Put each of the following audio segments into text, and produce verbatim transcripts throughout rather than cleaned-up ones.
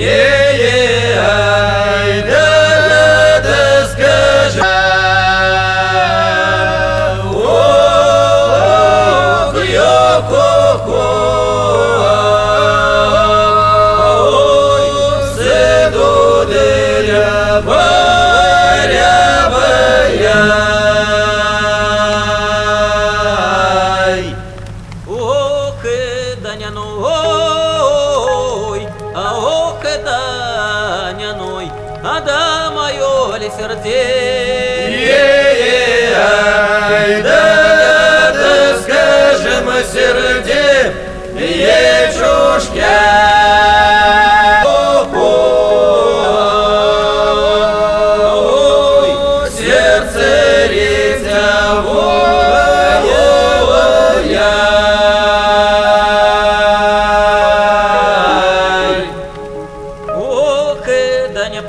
Є-є, ай, да-да-да, скажи. Ох, йо-хо-хо, ой, все дуди-ряба, ряба-яй. Ох, даняной, а ох, даняной, а да моё ли сердце. Е-е, ай, да-да, скажем, серде, ечушка. Ой, сердце ритмовое, Ох, да не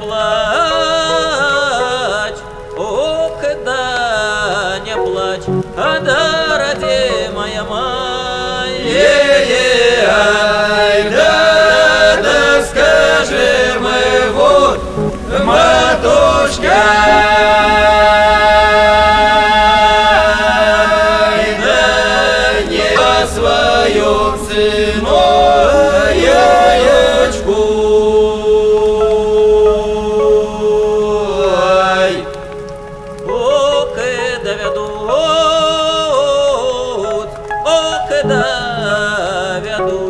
плачь, ох, да не плачь, а да родимая моя. Е-е, ай, да-да, скажем, вот, матушка. Ай, да не по свою цену, яечку. Ай, Ох, доведут, ох, доведут.